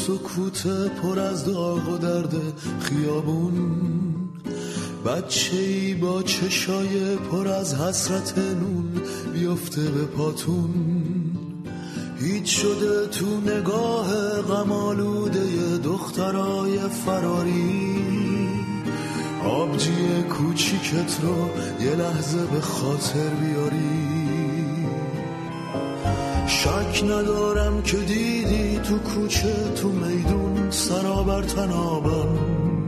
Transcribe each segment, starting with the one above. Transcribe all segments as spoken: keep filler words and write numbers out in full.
سکوت پر از داغ و درد خیابون، بچه‌ای با چشای پر از حسرت نون بیفته به پاتون. هیچ شده تو نگاه غم‌آلوده دخترای فراری، آبجی کوچیکت رو یه لحظه به خاطر بیاری. شک ندارم که دیدی تو کوچه تو میدون سرابر تنابم،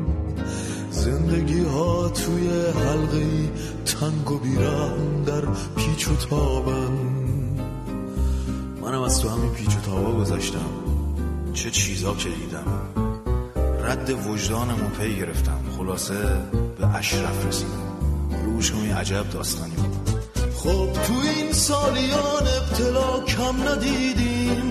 زندگی ها توی حلقه‌ای تنگ و بیرحم در پیچ و تابم. منم از تو همین پیچ و تابا گذاشتم، چه چیزا که دیدم، رد وجدانمو پی گرفتم، خلاصه به اشرف رسیدم. روش کمی عجب داستانی بود. خب تو این سالیان ابتلا کم ندیدیم،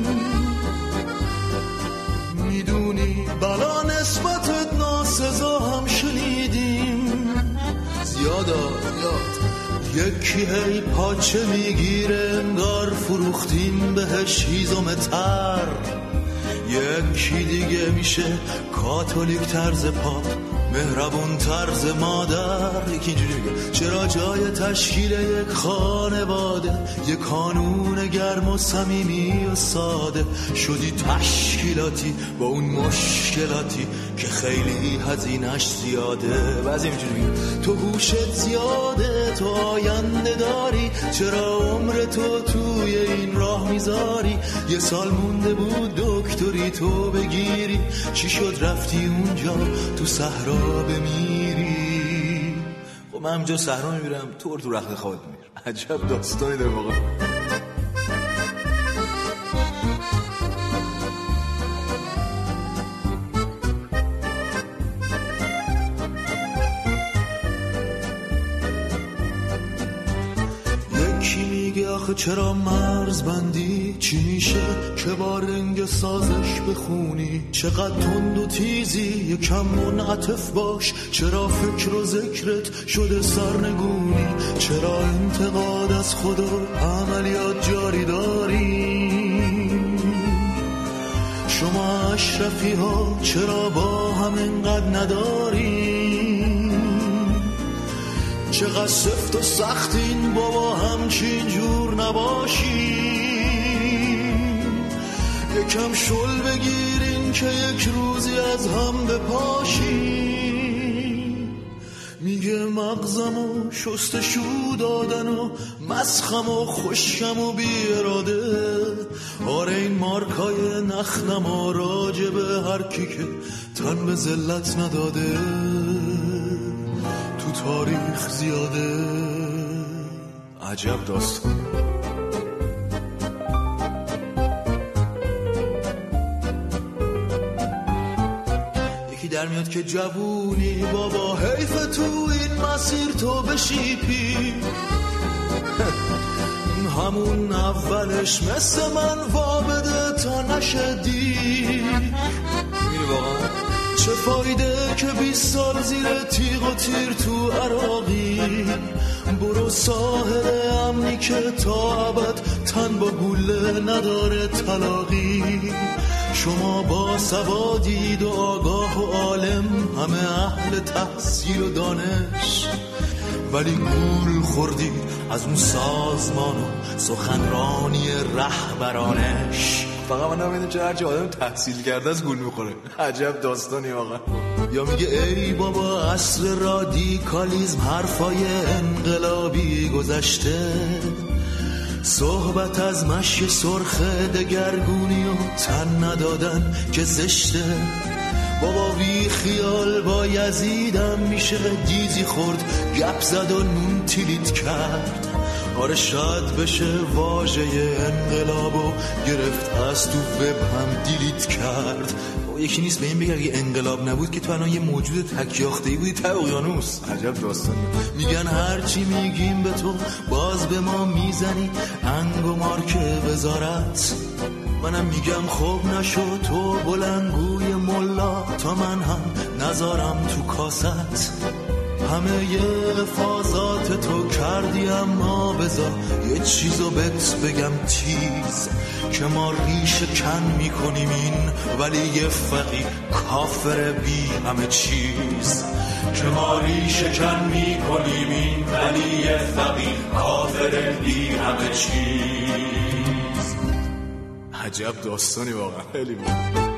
میدونی بلا نسبتت ناسزا هم شنیدیم. زیادا زیاد یکی هی پاچه میگیره انگار فروختیم بهش هیزم تر، یکی دیگه میشه کاتولیک طرز پاپ، مهربون طرز مادر. یکی اینجوری میگه چرا جای تشکیل یک خانواده، یک قانون گرم و صمیمی و ساده، شدی تشکیلاتی با اون مشکلاتی که خیلی هزینه‌اش زیاده. بعضی اینجوری میگه تو هوشت زیاده، تو آینده داری، چرا عمر تو توی این راه میذاری؟ یه سال مونده بود دکتری تو بگیری، چی شد رفتی اونجا تو صحرا بمیری؟ خب من همجا صحرا میمیرم، تو تو رخت خوابت میمیر. عجب داستانی داره واقعا. آخه چرا مرز بندی؟ چی میشه که با رنگ سازش بخونی؟ چقدر تند و تیزی، یکم منعطف باش. چرا فکر و ذکرت شده سرنگونی؟ چرا انتقاد از خود و عملیات جاری داری؟ شما اشرفی ها چرا با هم انقدر نداری؟ چقدر سفت و سختین بابا همچین جور نباشی. یکم شل بگیرین که یک روزی از هم بپاشی. میگه مغزم و شستشو دادن و مسخم و خوشم و بی اراده. آره این مارکای نخنم و راجبه هر کی که تن به ذلت نداده تو تاریخ زیاده. عجب داستان. یکی در میاد که جوونی بابا حیف تو این مسیر تو بشی پیر. همون اولش مثل من وابده تا نشدی. میری واقعا چه فایده که بیست سال زیر تیغ و تیر تو عراقی. برو ساحل امنی که تا ابد تن با گوله نداره طلاقی. شما با سوادید و آگاه و عالم، همه اهل تحصیل و دانش، ولی گول خوردید از اون سازمان و سخنرانی رهبرانش. فقط من نمیدونم چه هرچی آدم تحصیل کرده از گول میخوره. عجب داستانی واقعا. یا میگه ای بابا عصر رادیکالیزم حرفای انقلابی گذشته. صحبت از مشی سرخ دگرگونی و تن ندادن که زشته. بابا بی خیال با یزیدم میشه دیزی خورد، گپ زد و نون تیلیت کرد. آره شاید بشه واژه انقلابو گرفت از تو وب هم دیلیت کرد. یکی نیست به این بگه اگه انقلاب نبود که تو الان یه موجود تکیاخته‌ای بودی ته اقیانوس. عجب داستانی. میگن هرچی میگیم به تو باز به ما میزنی انگ و مارک وزارت. منم میگم خب نشو تو بلنگوی ملا تا من هم نذارم تو کاست. همه افاظات تو کردی، اما بذار یه چیزو بهت بگم تیز، که ما ریشه کن میکنیم این ولی یه فقی کافر بی همه چیز، که ما ریشه کن میکنیم این ولی یه فقی کافر بی همه چیز. عجب داستانی واقعا، خیلی بود.